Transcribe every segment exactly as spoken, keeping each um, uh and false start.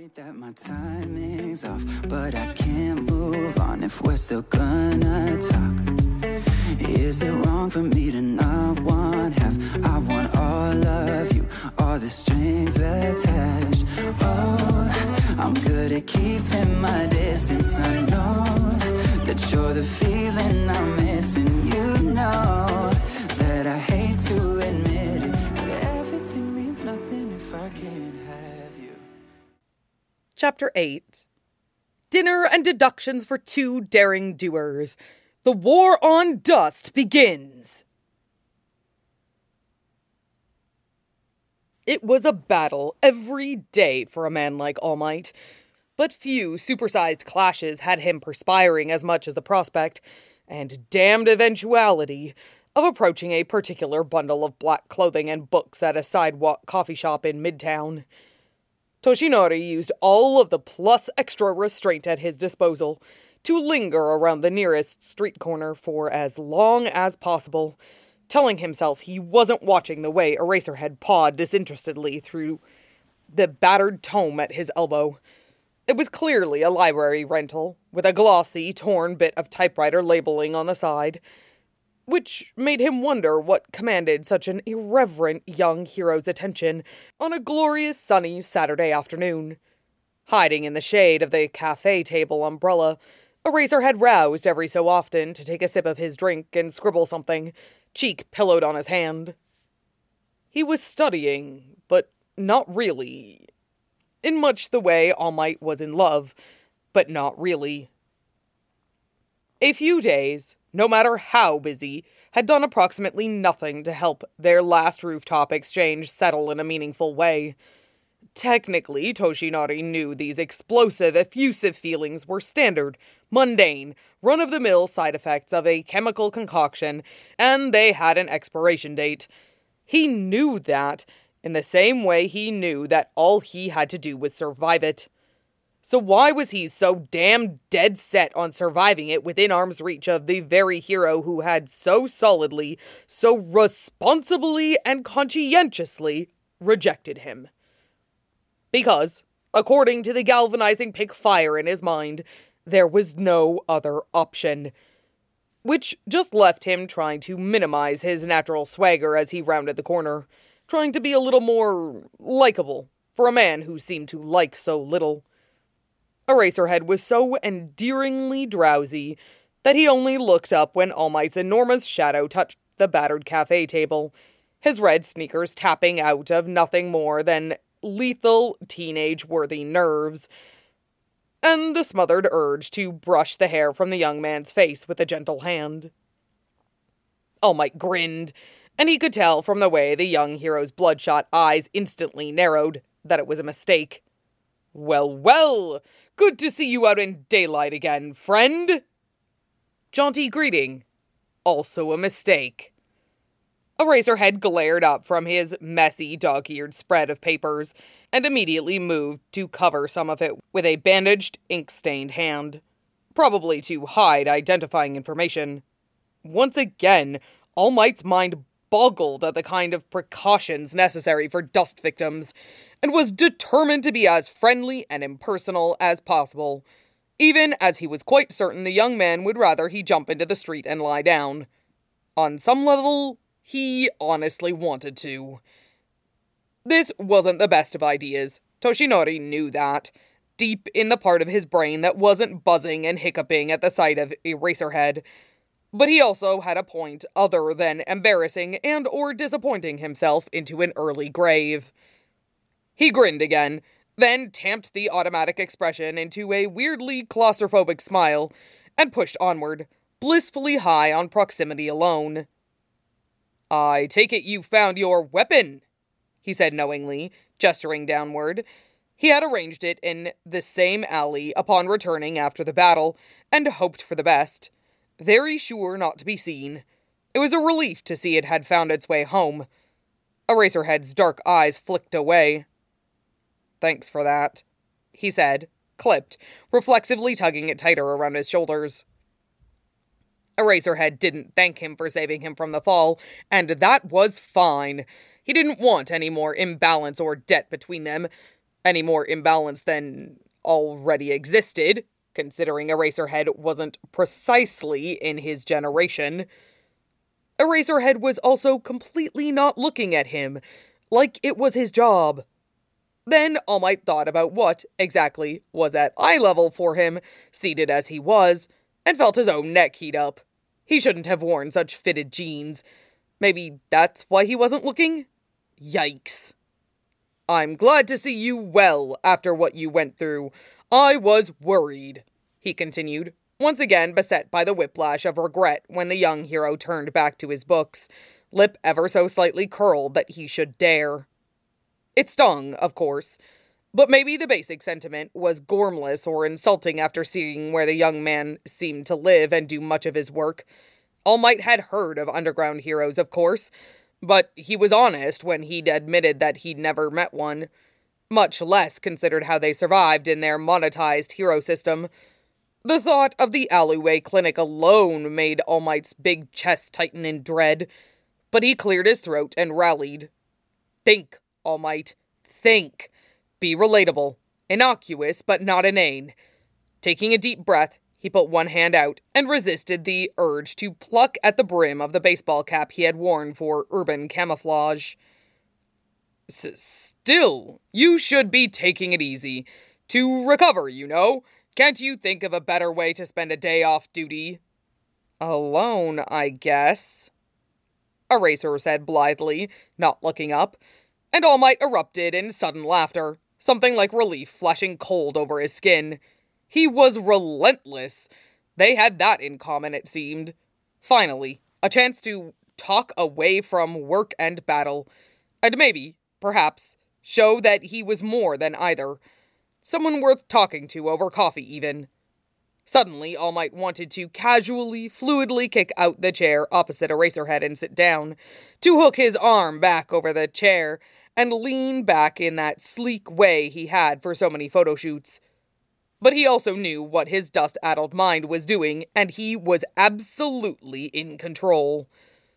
That my timing's off, but I can't move on if we're still gonna talk. Is it wrong for me to not want half? I want all of you, all the strings attached. Oh, I'm good at keeping my distance. I know that you're the feeling I'm missing. You know that I hate to admit it, but everything means nothing if I can't have you. Chapter eight. Dinner and deductions for two daring doers. The war on dust begins. It was a battle every day for a man like All Might, but few supersized clashes had him perspiring as much as the prospect, and damned eventuality, of approaching a particular bundle of black clothing and books at a sidewalk coffee shop in Midtown. Toshinori used all of the plus extra restraint at his disposal to linger around the nearest street corner for as long as possible, telling himself he wasn't watching the way Eraserhead pawed disinterestedly through the battered tome at his elbow. It was clearly a library rental, with a glossy, torn bit of typewriter labeling on the side, which made him wonder what commanded such an irreverent young hero's attention on a glorious sunny Saturday afternoon. Hiding in the shade of the cafe table umbrella, Eraserhead roused every so often to take a sip of his drink and scribble something, cheek pillowed on his hand. He was studying, but not really. In much the way All Might was in love, but not really. A few days, no matter how busy, had done approximately nothing to help their last rooftop exchange settle in a meaningful way. Technically, Toshinori knew these explosive, effusive feelings were standard, mundane, run-of-the-mill side effects of a chemical concoction, and they had an expiration date. He knew that, in the same way he knew that all he had to do was survive it. So why was he so damn dead set on surviving it within arm's reach of the very hero who had so solidly, so responsibly and conscientiously rejected him? Because, according to the galvanizing pink fire in his mind, there was no other option. Which just left him trying to minimize his natural swagger as he rounded the corner, trying to be a little more likable for a man who seemed to like so little. Eraserhead was so endearingly drowsy that he only looked up when All Might's enormous shadow touched the battered cafe table, his red sneakers tapping out of nothing more than lethal teenage-worthy nerves, and the smothered urge to brush the hair from the young man's face with a gentle hand. All Might grinned, and he could tell from the way the young hero's bloodshot eyes instantly narrowed that it was a mistake. "Well, well! Good to see you out in daylight again, friend!" Jaunty greeting. Also a mistake. Eraserhead glared up from his messy, dog-eared spread of papers, and immediately moved to cover some of it with a bandaged, ink-stained hand, probably to hide identifying information. Once again, All Might's mind boggled at the kind of precautions necessary for dust victims, and was determined to be as friendly and impersonal as possible, even as he was quite certain the young man would rather he jump into the street and lie down. On some level, he honestly wanted to. This wasn't the best of ideas. Toshinori knew that, deep in the part of his brain that wasn't buzzing and hiccuping at the sight of Eraserhead. But he also had a point other than embarrassing and or disappointing himself into an early grave. He grinned again, then tamped the automatic expression into a weirdly claustrophobic smile, and pushed onward, blissfully high on proximity alone. "I take it you found your weapon," he said knowingly, gesturing downward. He had arranged it in the same alley upon returning after the battle, and hoped for the best. Very sure not to be seen. It was a relief to see it had found its way home. Eraserhead's dark eyes flicked away. "Thanks for that," he said, clipped, reflexively tugging it tighter around his shoulders. Eraserhead didn't thank him for saving him from the fall, and that was fine. He didn't want any more imbalance or debt between them. any more imbalance than already existed, considering Eraserhead wasn't precisely in his generation. Eraserhead was also completely not looking at him, like it was his job. Then All Might thought about what, exactly, was at eye level for him, seated as he was, and felt his own neck heat up. He shouldn't have worn such fitted jeans. Maybe that's why he wasn't looking? Yikes. I'm glad to see you well after what you went through. I was worried, he continued, once again beset by the whiplash of regret when the young hero turned back to his books, lip ever so slightly curled that he should dare. It stung, of course, but maybe the basic sentiment was gormless or insulting after seeing where the young man seemed to live and do much of his work. All Might had heard of underground heroes, of course, but he was honest when he'd admitted that he'd never met one, much less considered how they survived in their monetized hero system. The thought of the alleyway clinic alone made All Might's big chest tighten in dread, but he cleared his throat and rallied. Think, All Might, think. Be relatable, innocuous, but not inane. Taking a deep breath, he put one hand out and resisted the urge to pluck at the brim of the baseball cap he had worn for urban camouflage. S- still, you should be taking it easy. To recover, you know. Can't you think of a better way to spend a day off duty? Alone, I guess, Eraser said blithely, not looking up, and All Might erupted in sudden laughter, something like relief flashing cold over his skin. He was relentless. They had that in common, it seemed. Finally, a chance to talk away from work and battle, and maybe, perhaps, show that he was more than either. Someone worth talking to over coffee, even. Suddenly, All Might wanted to casually, fluidly kick out the chair opposite Eraserhead and sit down, to hook his arm back over the chair, and lean back in that sleek way he had for so many photo shoots. But he also knew what his dust-addled mind was doing, and he was absolutely in control.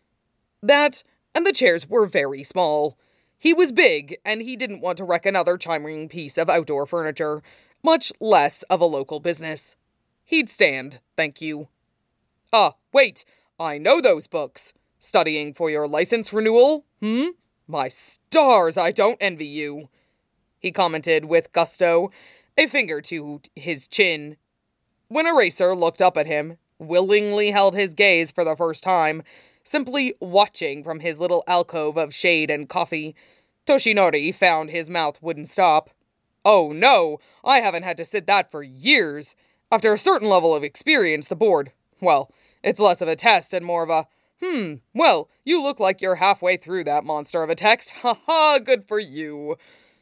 That, and the chairs were very small. He was big, and he didn't want to wreck another chiming piece of outdoor furniture, much less of a local business. He'd stand, thank you. Ah, wait, I know those books. Studying for your license renewal, hmm? My stars, I don't envy you, he commented with gusto, a finger to his chin. When Eraser looked up at him, willingly held his gaze for the first time, simply watching from his little alcove of shade and coffee, Toshinori found his mouth wouldn't stop. Oh no, I haven't had to sit that for years. After a certain level of experience, the board, well, it's less of a test and more of a, hmm, well, you look like you're halfway through that monster of a text. Ha ha, good for you.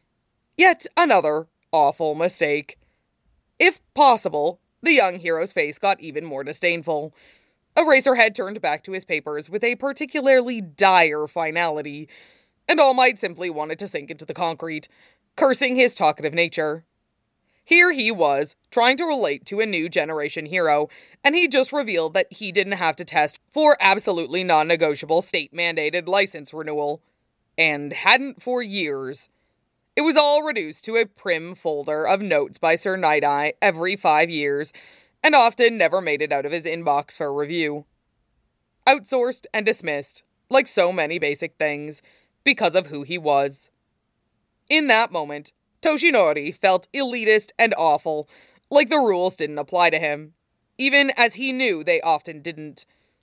Yet another awful mistake. If possible, the young hero's face got even more disdainful. Eraserhead turned back to his papers with a particularly dire finality, and All Might simply wanted to sink into the concrete, cursing his talkative nature. Here he was, trying to relate to a new generation hero, and he just revealed that he didn't have to test for absolutely non-negotiable state-mandated license renewal. And hadn't for years. It was all reduced to a prim folder of notes by Sir Night-Eye every five years, and often never made it out of his inbox for review. Outsourced and dismissed, like so many basic things, because of who he was. In that moment, Toshinori felt elitist and awful, like the rules didn't apply to him, even as he knew they often didn't.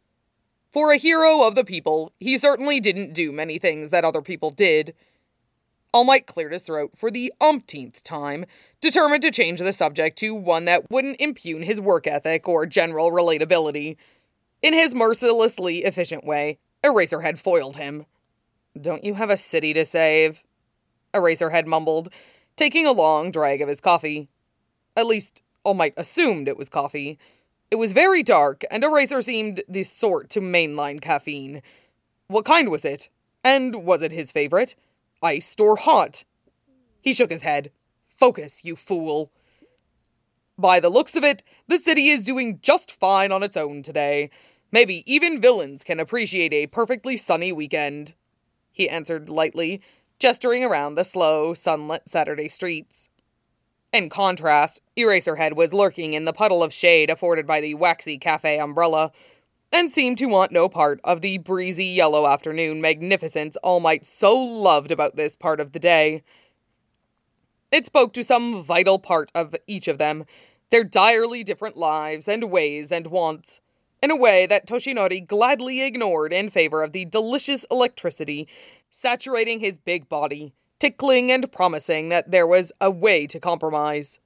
For a hero of the people, he certainly didn't do many things that other people did. All Might cleared his throat for the umpteenth time, determined to change the subject to one that wouldn't impugn his work ethic or general relatability. In his mercilessly efficient way, Eraserhead foiled him. Don't you have a city to save? Eraserhead mumbled, taking a long drag of his coffee. At least, All Might assumed it was coffee. It was very dark, and Eraser seemed the sort to mainline caffeine. What kind was it? And was it his favorite? Iced or hot? He shook his head. Focus, you fool. By the looks of it, the city is doing just fine on its own today. Maybe even villains can appreciate a perfectly sunny weekend. He answered lightly, gesturing around the slow, sunlit Saturday streets. In contrast, Eraserhead was lurking in the puddle of shade afforded by the waxy cafe umbrella, and seemed to want no part of the breezy yellow afternoon magnificence All Might so loved about this part of the day. It spoke to some vital part of each of them, their direly different lives and ways and wants, in a way that Toshinori gladly ignored in favor of the delicious electricity saturating his big body, tickling and promising that there was a way to compromise.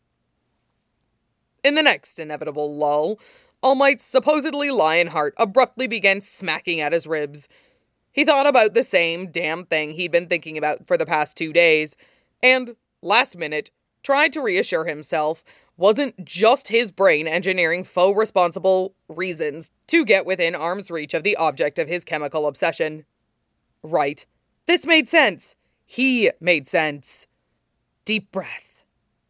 In the next inevitable lull, All Might's supposedly lion heart abruptly began smacking at his ribs. He thought about the same damn thing he'd been thinking about for the past two days, and, last minute, tried to reassure himself wasn't just his brain engineering faux responsible reasons to get within arm's reach of the object of his chemical obsession. Right. This made sense. He made sense. Deep breath.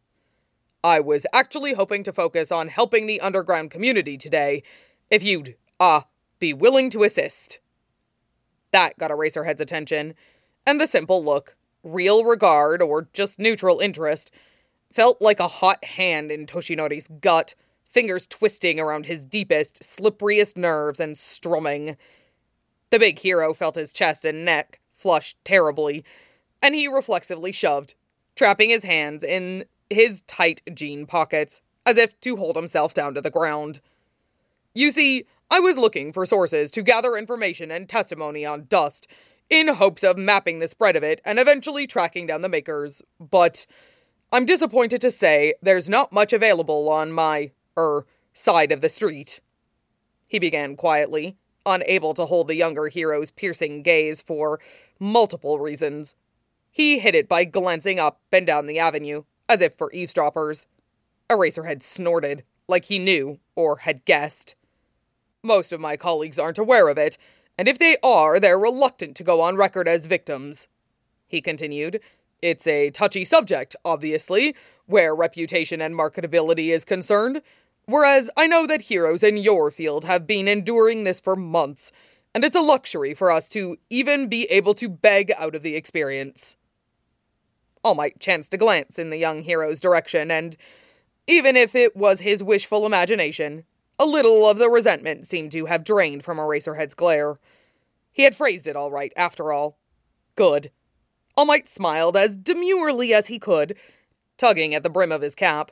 I was actually hoping to focus on helping the underground community today, if you'd, ah, uh, be willing to assist. That got Eraserhead's attention, and the simple look, real regard or just neutral interest, felt like a hot hand in Toshinori's gut, fingers twisting around his deepest, slipperiest nerves and strumming. The big hero felt his chest and neck flush terribly, and he reflexively shoved, trapping his hands in his tight jean pockets, as if to hold himself down to the ground. You see, I was looking for sources to gather information and testimony on dust, in hopes of mapping the spread of it and eventually tracking down the makers, but I'm disappointed to say there's not much available on my, er, side of the street. He began quietly, unable to hold the younger hero's piercing gaze for multiple reasons. He hid it by glancing up and down the avenue, as if for eavesdroppers. Eraserhead snorted, like he knew, or had guessed. Most of my colleagues aren't aware of it, and if they are, they're reluctant to go on record as victims. He continued, It's a touchy subject, obviously, where reputation and marketability is concerned, whereas I know that heroes in your field have been enduring this for months, and it's a luxury for us to even be able to beg out of the experience. All Might chanced to glance in the young hero's direction, and even if it was his wishful imagination, a little of the resentment seemed to have drained from Eraserhead's glare. He had phrased it all right, after all. Good. All Might smiled as demurely as he could, tugging at the brim of his cap.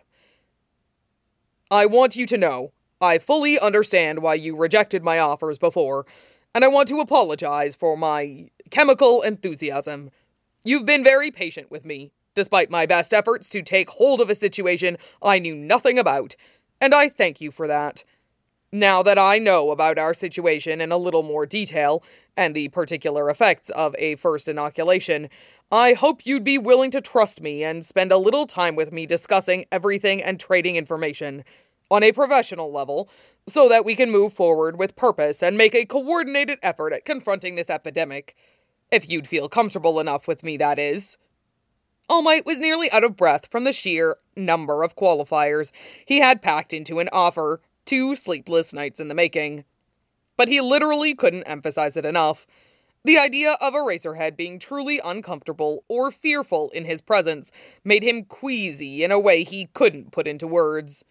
I want you to know, I fully understand why you rejected my offers before, and I want to apologize for my chemical enthusiasm. You've been very patient with me, despite my best efforts to take hold of a situation I knew nothing about, and I thank you for that. Now that I know about our situation in a little more detail, and the particular effects of a first inoculation, I hope you'd be willing to trust me and spend a little time with me discussing everything and trading information on a professional level, so that we can move forward with purpose and make a coordinated effort at confronting this epidemic. If you'd feel comfortable enough with me, that is. All Might was nearly out of breath from the sheer number of qualifiers he had packed into an offer, two sleepless nights in the making. But he literally couldn't emphasize it enough. The idea of Eraserhead being truly uncomfortable or fearful in his presence made him queasy in a way he couldn't put into words.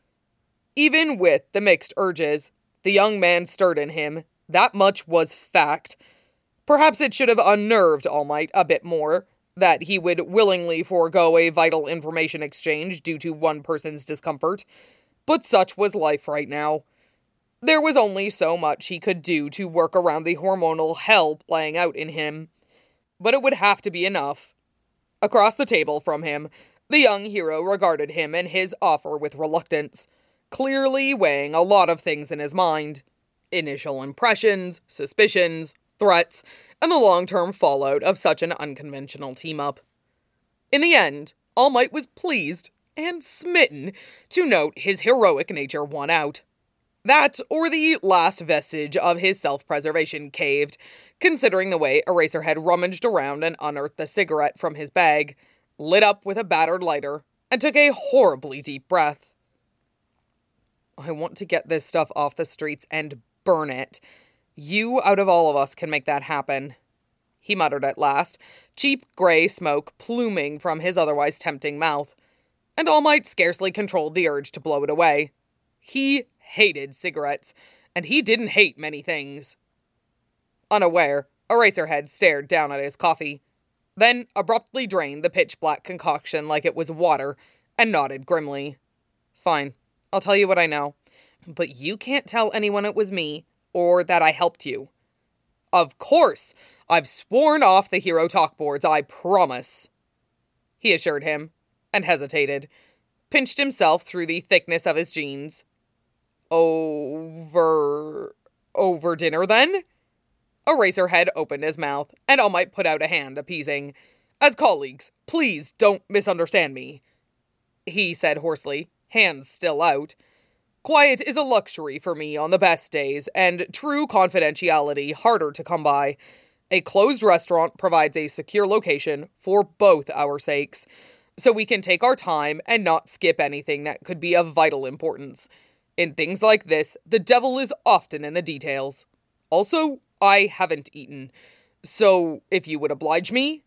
Even with the mixed urges, the young man stirred in him. That much was fact. Perhaps it should have unnerved All Might a bit more, that he would willingly forego a vital information exchange due to one person's discomfort. But such was life right now. There was only so much he could do to work around the hormonal hell playing out in him. But it would have to be enough. Across the table from him, the young hero regarded him and his offer with reluctance, clearly weighing a lot of things in his mind. Initial impressions, suspicions, threats, and the long-term fallout of such an unconventional team-up. In the end, All Might was pleased and smitten to note his heroic nature won out. That, or the last vestige of his self-preservation caved, considering the way Eraserhead rummaged around and unearthed a cigarette from his bag, lit up with a battered lighter, and took a horribly deep breath. I want to get this stuff off the streets and burn it. You, out of all of us, can make that happen. he muttered at last, cheap grey smoke pluming from his otherwise tempting mouth. And All Might scarcely controlled the urge to blow it away. He hated cigarettes, and he didn't hate many things. Unaware, Eraserhead stared down at his coffee, then abruptly drained the pitch-black concoction like it was water, and nodded grimly. Fine, I'll tell you what I know, but you can't tell anyone it was me, or that I helped you. Of course, I've sworn off the hero talk boards, I promise, he assured him, and hesitated, pinched himself through the thickness of his jeans. Over... over dinner, then? Eraserhead opened his mouth, and All Might put out a hand, appeasing. As colleagues, please don't misunderstand me, he said hoarsely, hands still out. Quiet is a luxury for me on the best days, and true confidentiality harder to come by. A closed restaurant provides a secure location for both our sakes, so we can take our time and not skip anything that could be of vital importance. In things like this, the devil is often in the details. Also, I haven't eaten, so if you would oblige me.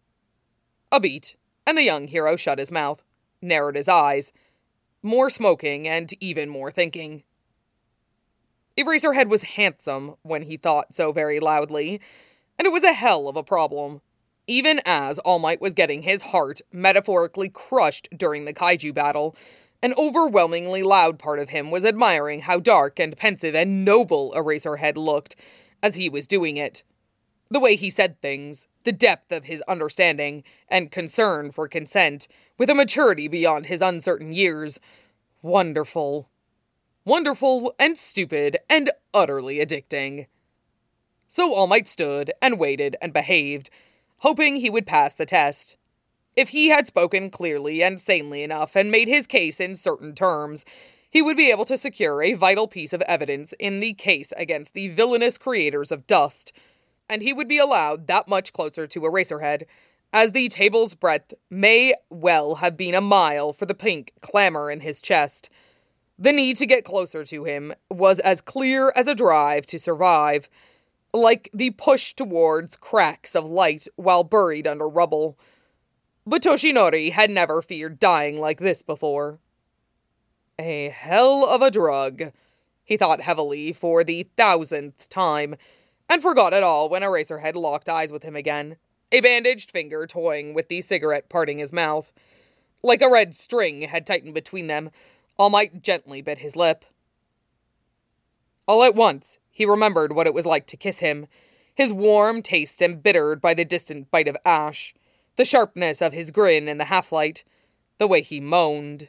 A beat, and the young hero shut his mouth, narrowed his eyes, more smoking and even more thinking. Eraserhead was handsome when he thought so very loudly, and it was a hell of a problem. Even as All Might was getting his heart metaphorically crushed during the kaiju battle, an overwhelmingly loud part of him was admiring how dark and pensive and noble Eraserhead looked as he was doing it. The way he said things, the depth of his understanding and concern for consent, with a maturity beyond his uncertain years. Wonderful. Wonderful and stupid and utterly addicting. So All Might stood and waited and behaved, hoping he would pass the test. If he had spoken clearly and sanely enough and made his case in certain terms, he would be able to secure a vital piece of evidence in the case against the villainous creators of Dust, and he would be allowed that much closer to Eraserhead, as the table's breadth may well have been a mile for the pink clamor in his chest. The need to get closer to him was as clear as a drive to survive, like the push towards cracks of light while buried under rubble. But Toshinori had never feared dying like this before. A hell of a drug, he thought heavily for the thousandth time, and forgot it all when Eraserhead locked eyes with him again, a bandaged finger toying with the cigarette parting his mouth. Like a red string had tightened between them, All Might gently bit his lip. All at once, he remembered what it was like to kiss him, his warm taste embittered by the distant bite of ash, the sharpness of his grin in the half-light, the way he moaned.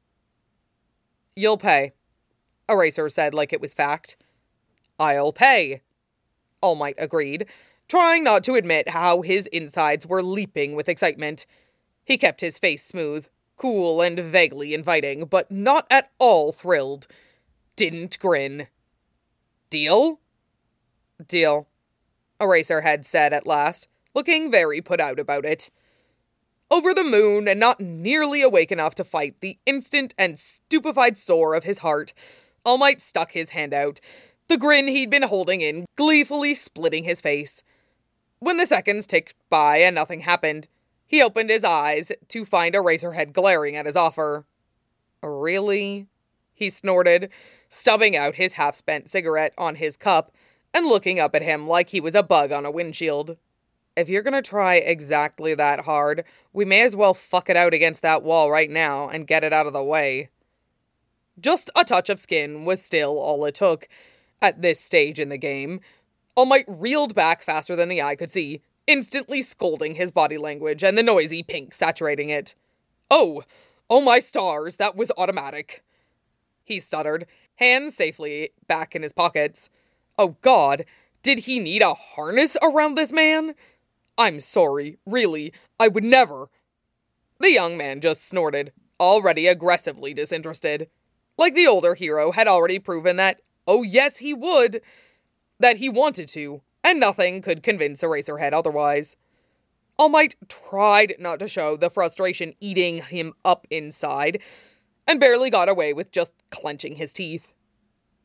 You'll pay, Eraser said like it was fact. I'll pay, All Might agreed, trying not to admit how his insides were leaping with excitement. He kept his face smooth, cool and vaguely inviting, but not at all thrilled. Didn't grin. Deal? Deal, Eraserhead said at last, looking very put out about it. Over the moon and not nearly awake enough to fight the instant and stupefied sore of his heart, All Might stuck his hand out, the grin he'd been holding in gleefully splitting his face. When the seconds ticked by and nothing happened, he opened his eyes to find Eraserhead glaring at his offer. Really? He snorted, stubbing out his half-spent cigarette on his cup and looking up at him like he was a bug on a windshield. If you're gonna try exactly that hard, we may as well fuck it out against that wall right now and get it out of the way. Just a touch of skin was still all it took at this stage in the game. All Might reeled back faster than the eye could see, instantly scolding his body language and the noisy pink saturating it. Oh, oh my stars, that was automatic, he stuttered, hands safely back in his pockets. Oh God, did he need a harness around this man? I'm sorry, really, I would never. The young man just snorted, already aggressively disinterested. Like the older hero had already proven that, oh yes he would, that he wanted to, and nothing could convince Eraserhead otherwise. All Might tried not to show the frustration eating him up inside, and barely got away with just clenching his teeth.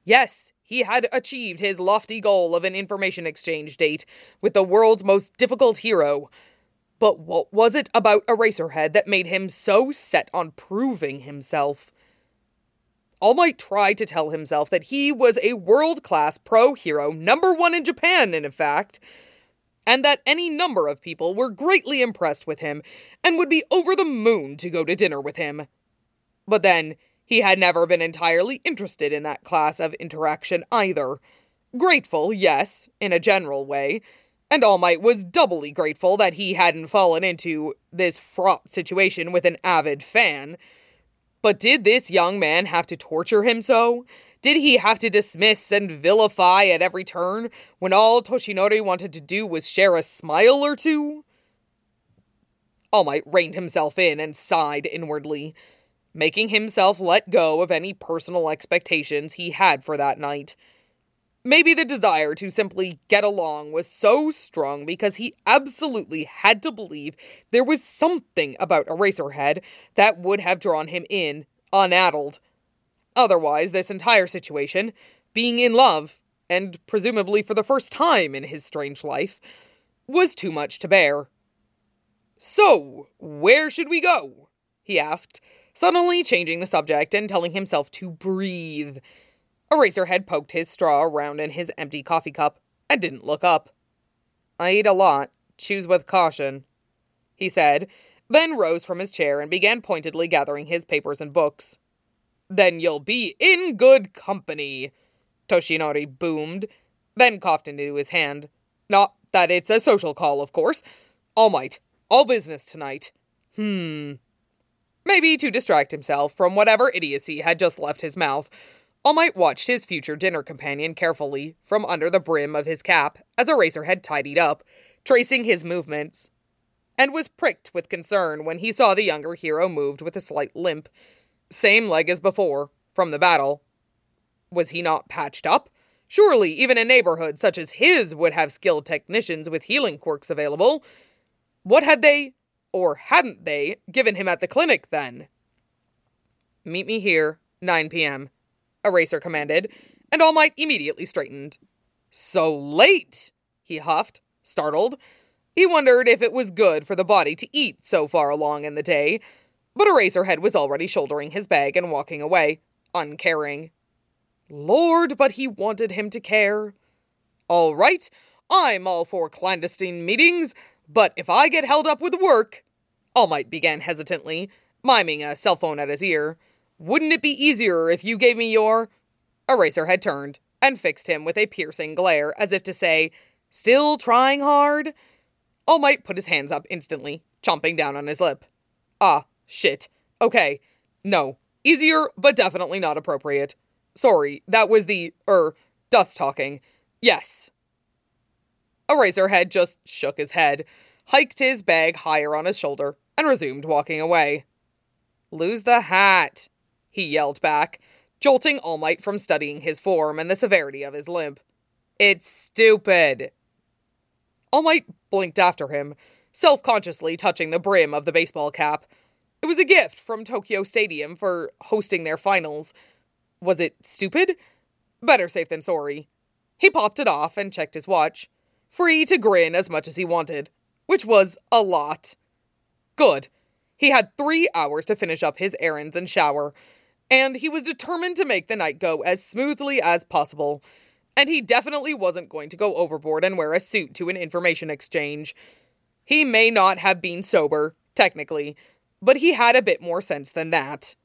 Yes, he had achieved his lofty goal of an information exchange date with the world's most difficult hero. But what was it about Eraserhead that made him so set on proving himself? All Might tried to tell himself that he was a world-class pro-hero, number one in Japan, in fact, and that any number of people were greatly impressed with him and would be over the moon to go to dinner with him. But then, he had never been entirely interested in that class of interaction either. Grateful, yes, in a general way, and All Might was doubly grateful that he hadn't fallen into this fraught situation with an avid fan. But did this young man have to torture him so? Did he have to dismiss and vilify at every turn when all Toshinori wanted to do was share a smile or two? All Might reined himself in and sighed inwardly, making himself let go of any personal expectations he had for that night. Maybe the desire to simply get along was so strong because he absolutely had to believe there was something about Eraserhead that would have drawn him in, unaddled. Otherwise, this entire situation, being in love, and presumably for the first time in his strange life, was too much to bear. "So, where should we go?" he asked, suddenly changing the subject and telling himself to breathe. Eraserhead poked his straw around in his empty coffee cup and didn't look up. "I eat a lot. Choose with caution," he said, then rose from his chair and began pointedly gathering his papers and books. "Then you'll be in good company," Toshinori boomed, then coughed into his hand. "Not that it's a social call, of course. All Might. All business tonight. Hmm. Maybe to distract himself from whatever idiocy had just left his mouth, All Might watched his future dinner companion carefully from under the brim of his cap as Eraserhead tidied up, tracing his movements, and was pricked with concern when he saw the younger hero moved with a slight limp. Same leg as before, from the battle. Was he not patched up? Surely even a neighborhood such as his would have skilled technicians with healing quirks available. What had they, or hadn't they, given him at the clinic then? "Meet me here, nine p.m., Eraser commanded, and All Might immediately straightened. "So late!" he huffed, startled. He wondered if it was good for the body to eat so far along in the day, but Eraserhead was already shouldering his bag and walking away, uncaring. Lord, but he wanted him to care. "All right, I'm all for clandestine meetings, but if I get held up with work," All Might began hesitantly, miming a cell phone at his ear. "Wouldn't it be easier if you gave me your—" Eraserhead turned and fixed him with a piercing glare, as if to say, "Still trying hard?" All Might put his hands up instantly, chomping down on his lip. Ah, shit. Okay. No. Easier, but definitely not appropriate. Sorry, that was the, er, dust talking. Yes. Eraserhead just shook his head, hiked his bag higher on his shoulder, and resumed walking away. "Lose the hat," he yelled back, jolting All Might from studying his form and the severity of his limp. "It's stupid." All Might blinked after him, self-consciously touching the brim of the baseball cap. It was a gift from Tokyo Stadium for hosting their finals. Was it stupid? Better safe than sorry. He popped it off and checked his watch, free to grin as much as he wanted, which was a lot. Good. He had three hours to finish up his errands and shower, and he was determined to make the night go as smoothly as possible, and he definitely wasn't going to go overboard and wear a suit to an information exchange. He may not have been sober, technically, but he had a bit more sense than that.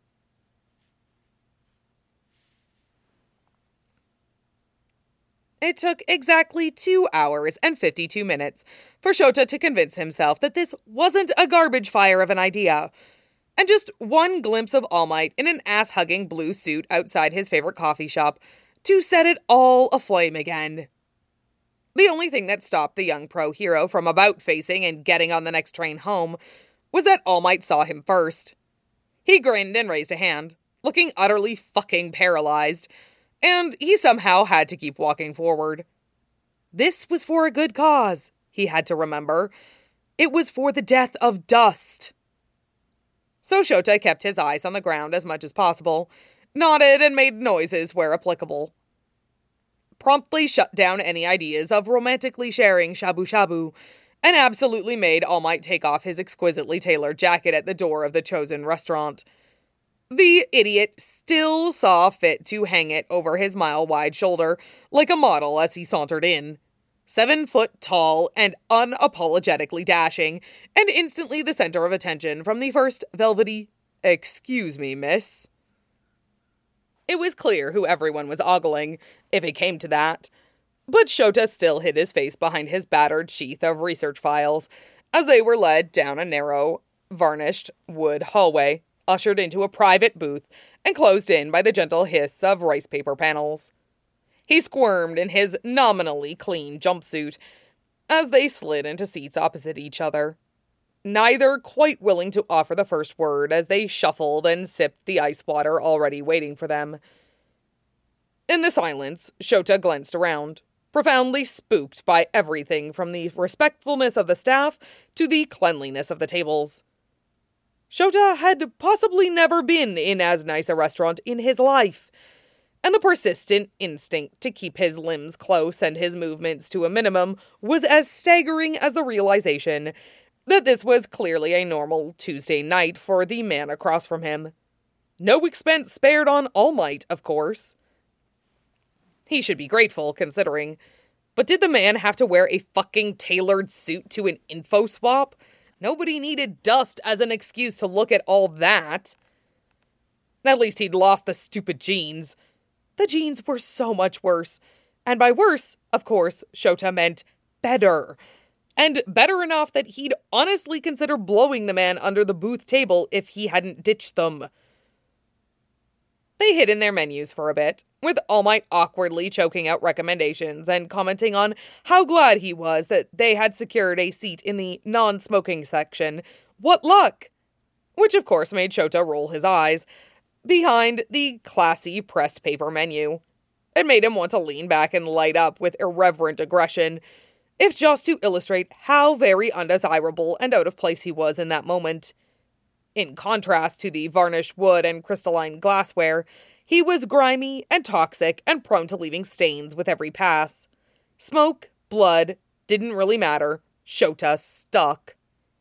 It took exactly two hours and fifty-two minutes for Shota to convince himself that this wasn't a garbage fire of an idea, and just one glimpse of All Might in an ass-hugging blue suit outside his favorite coffee shop to set it all aflame again. The only thing that stopped the young pro hero from about-facing and getting on the next train home was that All Might saw him first. He grinned and raised a hand, looking utterly fucking paralyzed, and he somehow had to keep walking forward. This was for a good cause, he had to remember. It was for the death of Dust. So Shota kept his eyes on the ground as much as possible, nodded and made noises where applicable. Promptly shut down any ideas of romantically sharing shabu-shabu, and absolutely made All Might take off his exquisitely tailored jacket at the door of the chosen restaurant. The idiot still saw fit to hang it over his mile-wide shoulder like a model as he sauntered in. Seven foot tall and unapologetically dashing, and instantly the center of attention from the first velvety, "Excuse me, miss." It was clear who everyone was ogling, if it came to that. But Shota still hid his face behind his battered sheath of research files as they were led down a narrow, varnished wood hallway, ushered into a private booth, and closed in by the gentle hiss of rice paper panels. He squirmed in his nominally clean jumpsuit as they slid into seats opposite each other, neither quite willing to offer the first word as they shuffled and sipped the ice water already waiting for them. In the silence, Shota glanced around, profoundly spooked by everything from the respectfulness of the staff to the cleanliness of the tables. Shota had possibly never been in as nice a restaurant in his life, and the persistent instinct to keep his limbs close and his movements to a minimum was as staggering as the realization that this was clearly a normal Tuesday night for the man across from him. No expense spared on All Might, of course. He should be grateful, considering. But did the man have to wear a fucking tailored suit to an info swap? Nobody needed dust as an excuse to look at all that. At least he'd lost the stupid jeans. The jeans were so much worse. And by worse, of course, Shota meant better. And better enough that he'd honestly consider blowing the man under the booth table if he hadn't ditched them. They hid in their menus for a bit, with All Might awkwardly choking out recommendations and commenting on how glad he was that they had secured a seat in the non-smoking section. What luck! Which of course made Shota roll his eyes, behind the classy pressed paper menu. It made him want to lean back and light up with irreverent aggression, if just to illustrate how very undesirable and out of place he was in that moment. In contrast to the varnished wood and crystalline glassware, he was grimy and toxic and prone to leaving stains with every pass. Smoke, blood, didn't really matter. Shota stuck.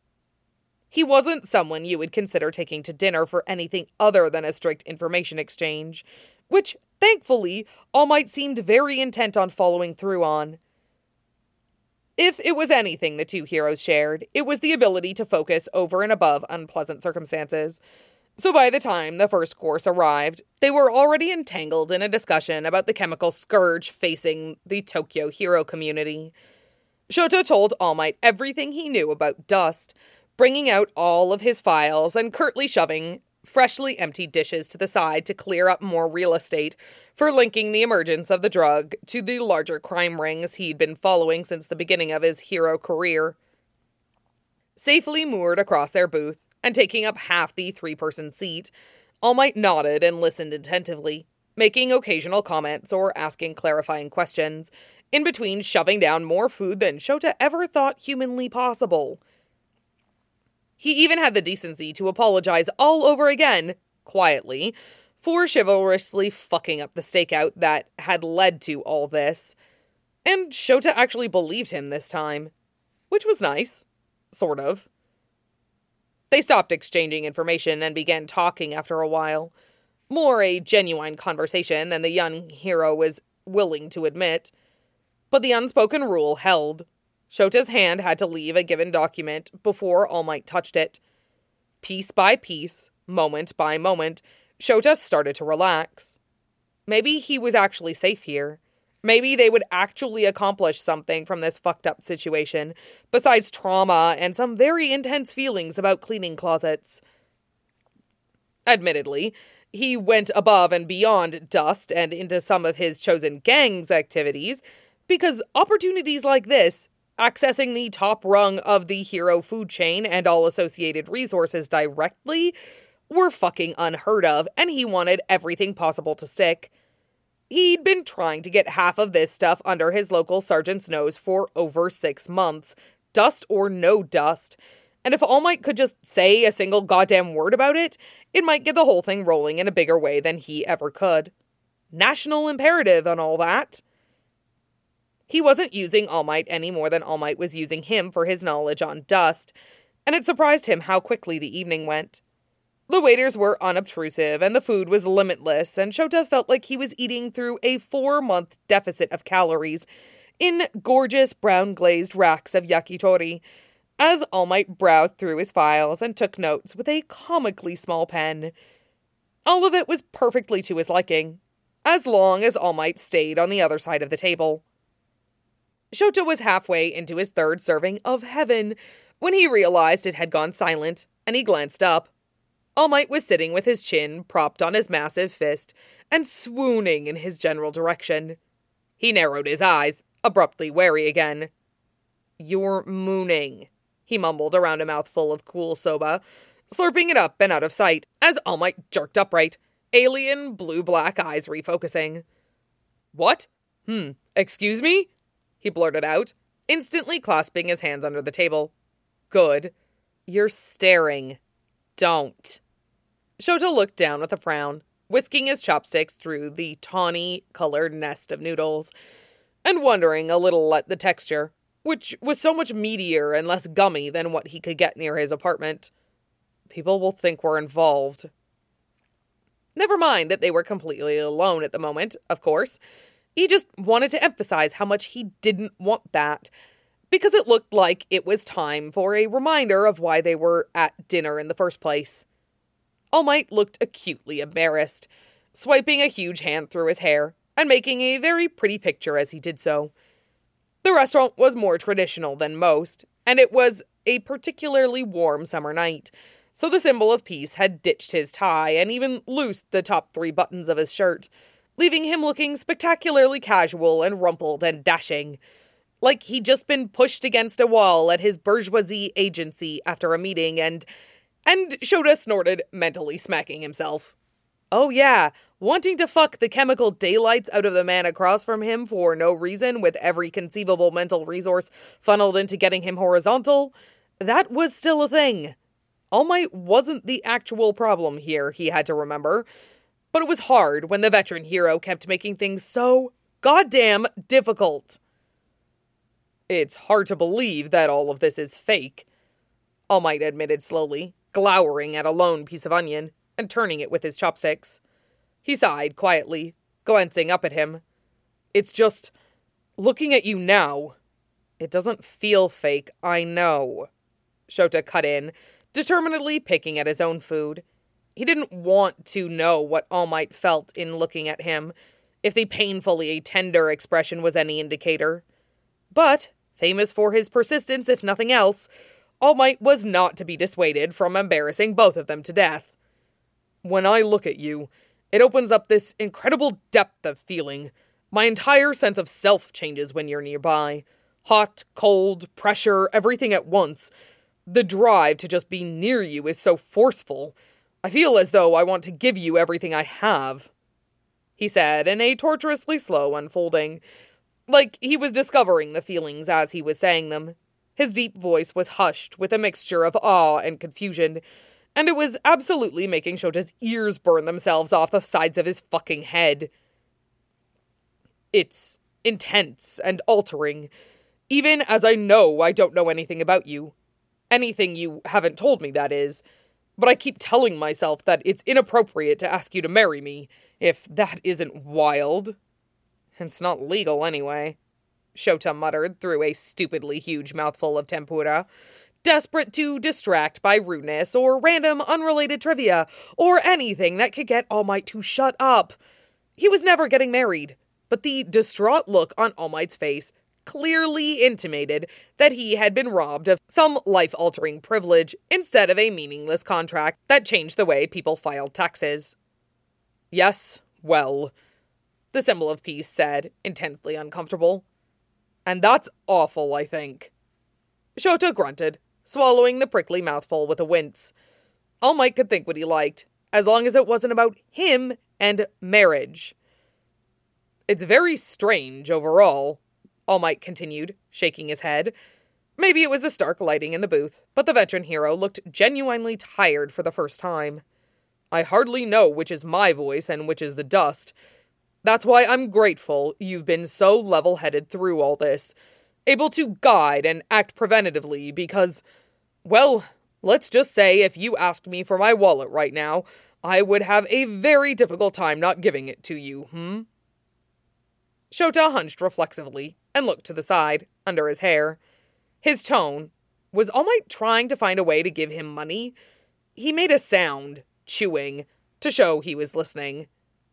He wasn't someone you would consider taking to dinner for anything other than a strict information exchange, which, thankfully, All Might seemed very intent on following through on. If it was anything the two heroes shared, it was the ability to focus over and above unpleasant circumstances. So by the time the first course arrived, they were already entangled in a discussion about the chemical scourge facing the Tokyo hero community. Shota told All Might everything he knew about dust, bringing out all of his files and curtly shoving freshly emptied dishes to the side to clear up more real estate for linking the emergence of the drug to the larger crime rings he'd been following since the beginning of his hero career. Safely moored across their booth and taking up half the three-person seat, All Might nodded and listened attentively, making occasional comments or asking clarifying questions, in between shoving down more food than Shota ever thought humanly possible. He even had the decency to apologize all over again, quietly, for chivalrously fucking up the stakeout that had led to all this. And Shota actually believed him this time. Which was nice. Sort of. They stopped exchanging information and began talking after a while. More a genuine conversation than the young hero was willing to admit. But the unspoken rule held. Shota's hand had to leave a given document before All Might touched it. Piece by piece, moment by moment, Shota started to relax. Maybe he was actually safe here. Maybe they would actually accomplish something from this fucked up situation, besides trauma and some very intense feelings about cleaning closets. Admittedly, he went above and beyond dust and into some of his chosen gang's activities, because opportunities like this, accessing the top rung of the hero food chain and all associated resources directly, were fucking unheard of, and he wanted everything possible to stick. He'd been trying to get half of this stuff under his local sergeant's nose for over six months, dust or no dust, and if All Might could just say a single goddamn word about it, it might get the whole thing rolling in a bigger way than he ever could. National imperative and all that. He wasn't using All Might any more than All Might was using him for his knowledge on dust, and it surprised him how quickly the evening went. The waiters were unobtrusive, and the food was limitless, and Shota felt like he was eating through a four-month deficit of calories in gorgeous brown-glazed racks of yakitori, as All Might browsed through his files and took notes with a comically small pen. All of it was perfectly to his liking, as long as All Might stayed on the other side of the table. Shota was halfway into his third serving of heaven when he realized it had gone silent, and he glanced up. All Might was sitting with his chin propped on his massive fist and swooning in his general direction. He narrowed his eyes, abruptly wary again. "You're mooning," he mumbled around a mouthful of cool soba, slurping it up and out of sight, as All Might jerked upright, alien blue-black eyes refocusing. "What? Hmm, excuse me?" he blurted out, instantly clasping his hands under the table. "Good. You're staring. Don't." Shota looked down with a frown, whisking his chopsticks through the tawny-colored nest of noodles, and wondering a little at the texture, which was so much meatier and less gummy than what he could get near his apartment. People will think we're involved. Never mind that they were completely alone at the moment, of course. He just wanted to emphasize how much he didn't want that, because it looked like it was time for a reminder of why they were at dinner in the first place. All Might looked acutely embarrassed, swiping a huge hand through his hair, and making a very pretty picture as he did so. The restaurant was more traditional than most, and it was a particularly warm summer night, so the symbol of peace had ditched his tie and even loosed the top three buttons of his shirt, leaving him looking spectacularly casual and rumpled and dashing, like he'd just been pushed against a wall at his bourgeoisie agency after a meeting, and... And Shota snorted, mentally smacking himself. Oh yeah, wanting to fuck the chemical daylights out of the man across from him for no reason, with every conceivable mental resource funneled into getting him horizontal, that was still a thing. All Might wasn't the actual problem here, he had to remember, but it was hard when the veteran hero kept making things so goddamn difficult. It's hard to believe that all of this is fake, All Might admitted slowly, glowering at a lone piece of onion and turning it with his chopsticks. He sighed quietly, glancing up at him. It's just, looking at you now, it doesn't feel fake, I know. Shota cut in, determinedly picking at his own food. He didn't want to know what All Might felt in looking at him, if the painfully tender expression was any indicator. But, famous for his persistence if nothing else, All Might was not to be dissuaded from embarrassing both of them to death. When I look at you, it opens up this incredible depth of feeling. My entire sense of self changes when you're nearby. Hot, cold, pressure, everything at once. The drive to just be near you is so forceful. I feel as though I want to give you everything I have, he said in a torturously slow unfolding, like he was discovering the feelings as he was saying them. His deep voice was hushed with a mixture of awe and confusion, and it was absolutely making Shota's ears burn themselves off the sides of his fucking head. It's intense and altering, even as I know I don't know anything about you. Anything you haven't told me, that is. But I keep telling myself that it's inappropriate to ask you to marry me, if that isn't wild. It's not legal anyway, Shota muttered through a stupidly huge mouthful of tempura, desperate to distract by rudeness or random unrelated trivia or anything that could get All Might to shut up. He was never getting married, but the distraught look on All Might's face clearly intimated that he had been robbed of some life-altering privilege instead of a meaningless contract that changed the way people filed taxes. Yes, well, the symbol of peace said, intensely uncomfortable. And that's awful, I think. Shota grunted, swallowing the prickly mouthful with a wince. All Might could think what he liked, as long as it wasn't about him and marriage. It's very strange overall, All Might continued, shaking his head. Maybe it was the stark lighting in the booth, but the veteran hero looked genuinely tired for the first time. I hardly know which is my voice and which is the dust. That's why I'm grateful you've been so level-headed through all this, able to guide and act preventatively because, well, let's just say if you asked me for my wallet right now, I would have a very difficult time not giving it to you, hmm? Shota hunched reflexively and looked to the side, under his hair. His tone was All Might trying to find a way to give him money. He made a sound, chewing, to show he was listening.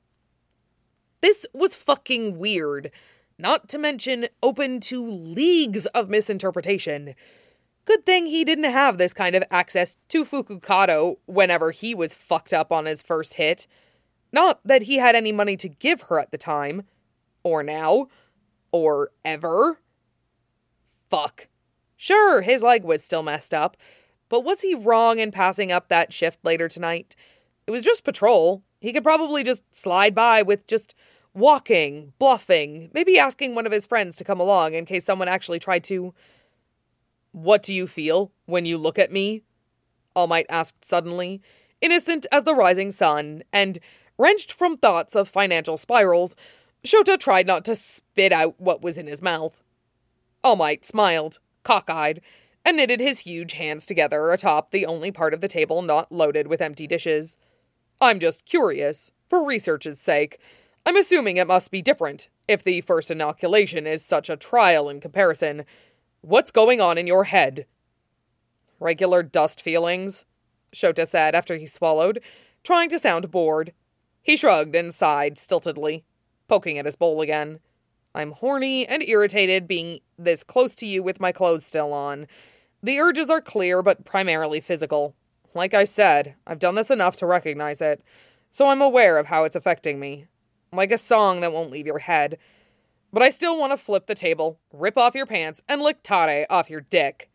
This was fucking weird, not to mention open to leagues of misinterpretation. Good thing he didn't have this kind of access to Fukukado whenever he was fucked up on his first hit. Not that he had any money to give her at the time. Or now. Or ever. Fuck. Sure, his leg was still messed up, but was he wrong in passing up that shift later tonight? It was just patrol. He could probably just slide by with just walking, bluffing, maybe asking one of his friends to come along in case someone actually tried to... What do you feel when you look at me? All Might asked suddenly, innocent as the rising sun, and, wrenched from thoughts of financial spirals, Shota tried not to spit out what was in his mouth. All Might smiled, cockeyed, and knitted his huge hands together atop the only part of the table not loaded with empty dishes. I'm just curious, for research's sake. I'm assuming it must be different, if the first inoculation is such a trial in comparison. What's going on in your head? Regular dust feelings, Shota said after he swallowed, trying to sound bored. He shrugged and sighed stiltedly, poking at his bowl again. I'm horny and irritated being this close to you with my clothes still on. The urges are clear but primarily physical. Like I said, I've done this enough to recognize it, so I'm aware of how it's affecting me. Like a song that won't leave your head. But I still want to flip the table, rip off your pants, and lick Tare off your dick.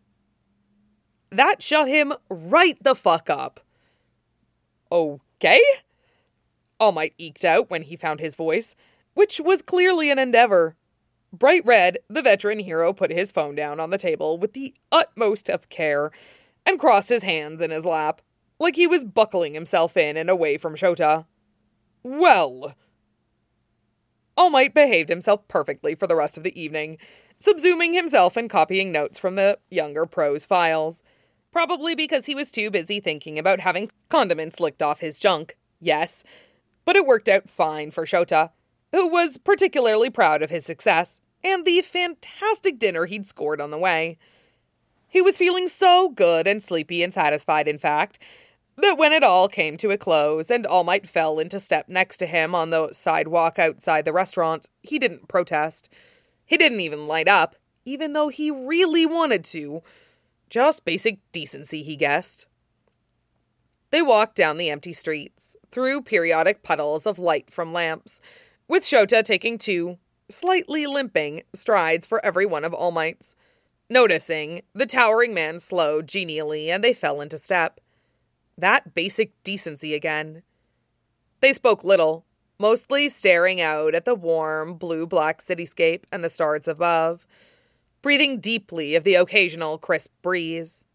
That shut him right the fuck up. Okay? All Might eked out when he found his voice, which was clearly an endeavor. Bright red, the veteran hero put his phone down on the table with the utmost of care and crossed his hands in his lap, like he was buckling himself in and away from Shota. Well... All Might behaved himself perfectly for the rest of the evening, subsuming himself and copying notes from the younger pro's files. Probably because he was too busy thinking about having condiments licked off his junk, yes. But it worked out fine for Shota, who was particularly proud of his success, and the fantastic dinner he'd scored on the way. He was feeling so good and sleepy and satisfied, in fact, that when it all came to a close and All Might fell into step next to him on the sidewalk outside the restaurant, he didn't protest. He didn't even light up, even though he really wanted to. Just basic decency, he guessed. They walked down the empty streets, through periodic puddles of light from lamps, with Shota taking two, slightly limping, strides for every one of All Might's. Noticing, the towering man slowed genially and they fell into step. That basic decency again. They spoke little, mostly staring out at the warm, blue-black cityscape and the stars above, breathing deeply of the occasional crisp breeze.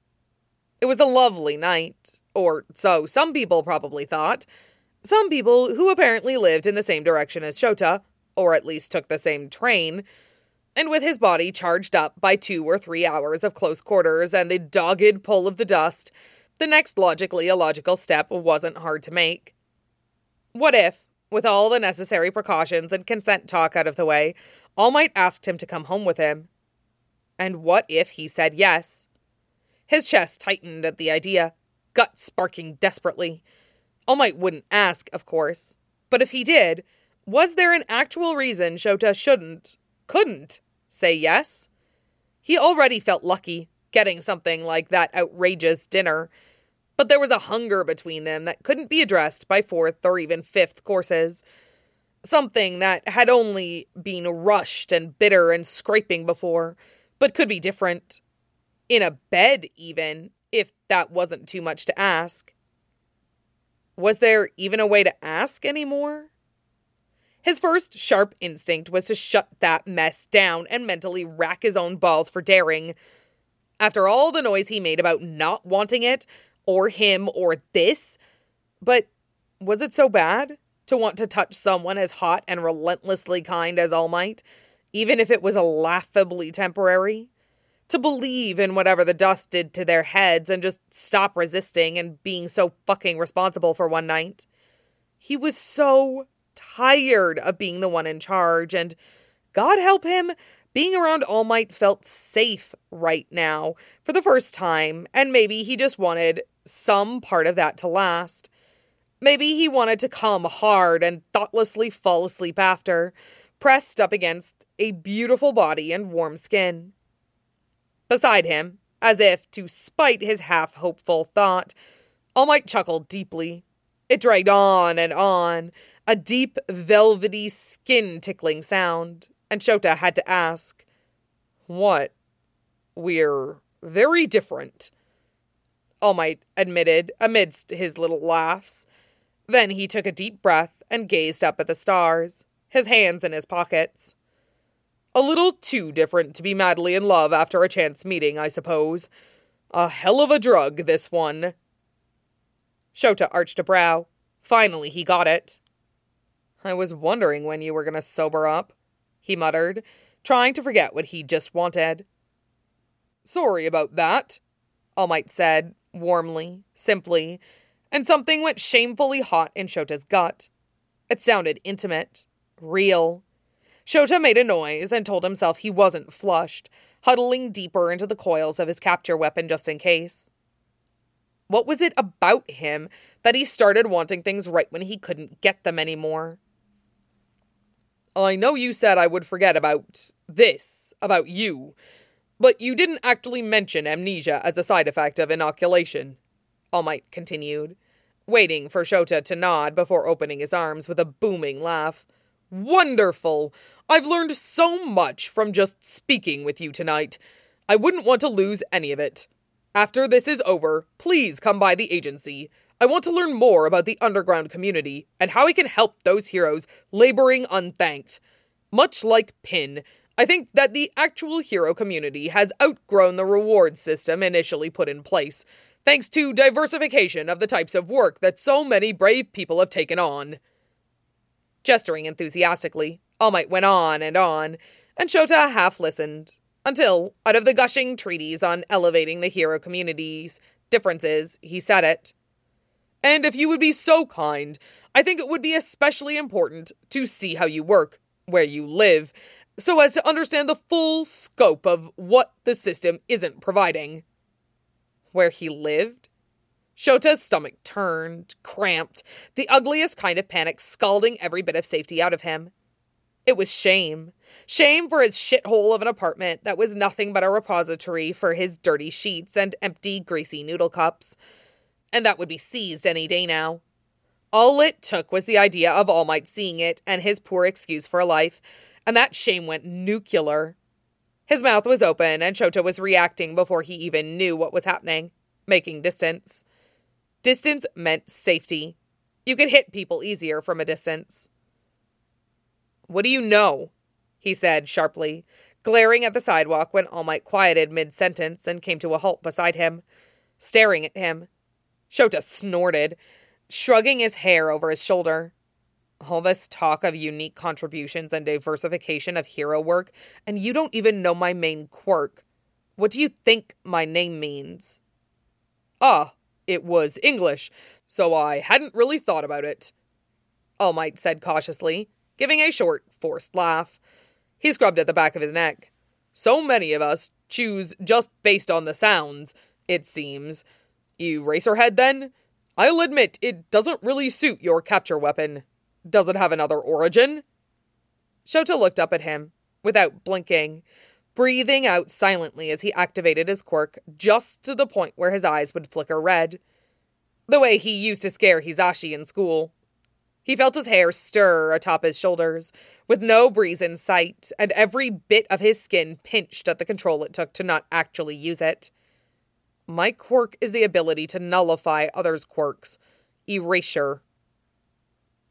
It was a lovely night, or so some people probably thought. Some people who apparently lived in the same direction as Shota, or at least took the same train, and with his body charged up by two or three hours of close quarters and the dogged pull of the dust, the next logically illogical step wasn't hard to make. What if, with all the necessary precautions and consent talk out of the way, All Might asked him to come home with him? And what if he said yes? His chest tightened at the idea, gut sparking desperately. All Might wouldn't ask, of course. But if he did, was there an actual reason Shota shouldn't, couldn't, say yes? He already felt lucky, getting something like that outrageous dinner, but there was a hunger between them that couldn't be addressed by fourth or even fifth courses. Something that had only been rushed and bitter and scraping before, but could be different. In a bed, even, if that wasn't too much to ask. Was there even a way to ask anymore? His first sharp instinct was to shut that mess down and mentally rack his own balls for daring. After all the noise he made about not wanting it, or him, or this, but was it so bad to want to touch someone as hot and relentlessly kind as All Might, even if it was laughably temporary? To believe in whatever the dust did to their heads and just stop resisting and being so fucking responsible for one night? He was so tired of being the one in charge, and God help him, being around All Might felt safe right now for the first time, and maybe he just wanted some part of that to last. Maybe he wanted to come hard and thoughtlessly fall asleep after, pressed up against a beautiful body and warm skin. Beside him, as if to spite his half-hopeful thought, All Might chuckled deeply. It dragged on and on, a deep, velvety, skin-tickling sound, and Shota had to ask, "What? We're very different," All Might admitted amidst his little laughs. Then he took a deep breath and gazed up at the stars, his hands in his pockets. "A little too different to be madly in love after a chance meeting, I suppose. A hell of a drug, this one." Shota arched a brow. Finally, he got it. "I was wondering when you were going to sober up," he muttered, trying to forget what he just wanted. "Sorry about that," All Might said, warmly, simply, and something went shamefully hot in Shota's gut. It sounded intimate, real. Shota made a noise and told himself he wasn't flushed, huddling deeper into the coils of his capture weapon just in case. What was it about him that he started wanting things right when he couldn't get them anymore? "I know you said I would forget about this, about you, but you didn't actually mention amnesia as a side effect of inoculation," All Might continued, waiting for Shota to nod before opening his arms with a booming laugh. "Wonderful! I've learned so much from just speaking with you tonight. I wouldn't want to lose any of it. After this is over, please come by the agency. I want to learn more about the underground community and how I can help those heroes laboring unthanked. Much like Pin, I think that the actual hero community has outgrown the reward system initially put in place, thanks to diversification of the types of work that so many brave people have taken on." Gesturing enthusiastically, All Might went on and on, and Shota half listened, until, out of the gushing treatise on elevating the hero community's differences, he said it. "And if you would be so kind, I think it would be especially important to see how you work, where you live, so as to understand the full scope of what the system isn't providing." Where he lived? Shota's stomach turned, cramped, the ugliest kind of panic scalding every bit of safety out of him. It was shame. Shame for his shithole of an apartment that was nothing but a repository for his dirty sheets and empty, greasy noodle cups. And that would be seized any day now. All it took was the idea of All Might seeing it and his poor excuse for a life, and that shame went nuclear. His mouth was open, and Shota was reacting before he even knew what was happening, making distance. Distance meant safety. You could hit people easier from a distance. "What do you know?" he said sharply, glaring at the sidewalk when All Might quieted mid-sentence and came to a halt beside him, staring at him. Shota snorted, shrugging his hair over his shoulder. "All this talk of unique contributions and diversification of hero work, and you don't even know my main quirk. What do you think my name means?" "Ah, it was English, so I hadn't really thought about it," All Might said cautiously, giving a short, forced laugh. He scrubbed at the back of his neck. "So many of us choose just based on the sounds, it seems. Eraserhead, then? I'll admit it doesn't really suit your capture weapon. Does it have another origin?" Shota looked up at him, without blinking, breathing out silently as he activated his quirk just to the point where his eyes would flicker red. The way he used to scare Hisashi in school. He felt his hair stir atop his shoulders, with no breeze in sight, and every bit of his skin pinched at the control it took to not actually use it. "My quirk is the ability to nullify others' quirks. Erasure."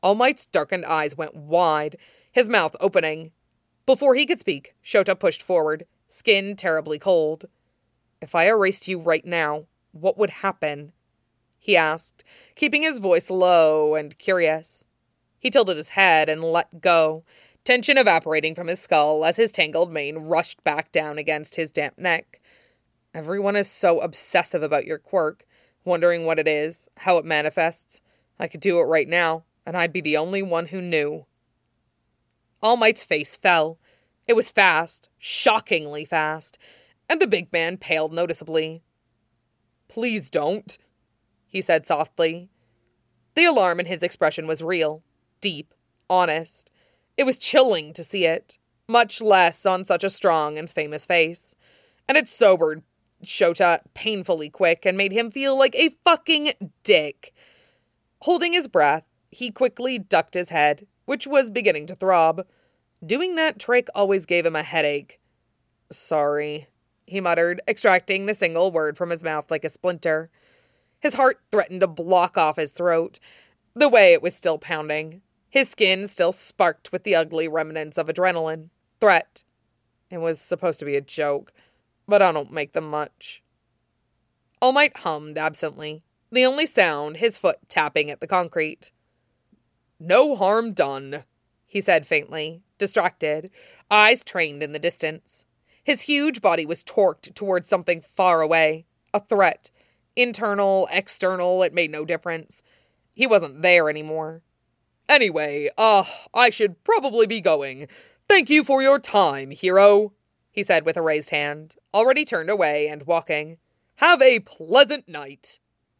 All Might's darkened eyes went wide, his mouth opening. Before he could speak, Shota pushed forward, skin terribly cold. "If I erased you right now, what would happen?" he asked, keeping his voice low and curious. He tilted his head and let go, tension evaporating from his skull as his tangled mane rushed back down against his damp neck. "Everyone is so obsessive about your quirk, wondering what it is, how it manifests. I could do it right now, and I'd be the only one who knew." All Might's face fell. It was fast, shockingly fast, and the big man paled noticeably. "Please don't," he said softly. The alarm in his expression was real, deep, honest. It was chilling to see it, much less on such a strong and famous face. And it sobered Shota painfully quick and made him feel like a fucking dick. Holding his breath, he quickly ducked his head, which was beginning to throb. Doing that trick always gave him a headache. "Sorry," he muttered, extracting the single word from his mouth like a splinter. His heart threatened to block off his throat, the way it was still pounding. His skin still sparked with the ugly remnants of adrenaline. Threat. It was supposed to be a joke, but I don't make them much. All Might hummed absently, the only sound his foot tapping at the concrete. "No harm done," he said faintly, distracted, eyes trained in the distance. His huge body was torqued towards something far away, a threat. Internal, external, it made no difference. He wasn't there anymore. "Anyway, uh, I should probably be going. Thank you for your time, hero," he said with a raised hand, already turned away and walking. "Have a pleasant night."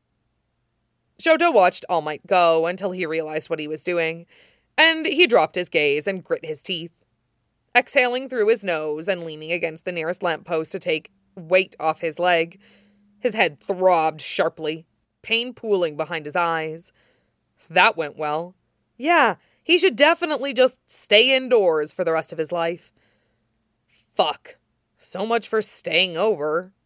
Shota watched All Might go until he realized what he was doing, and he dropped his gaze and grit his teeth. Exhaling through his nose and leaning against the nearest lamppost to take weight off his leg, his head throbbed sharply, pain pooling behind his eyes. That went well. Yeah, he should definitely just stay indoors for the rest of his life. Fuck. So much for staying over.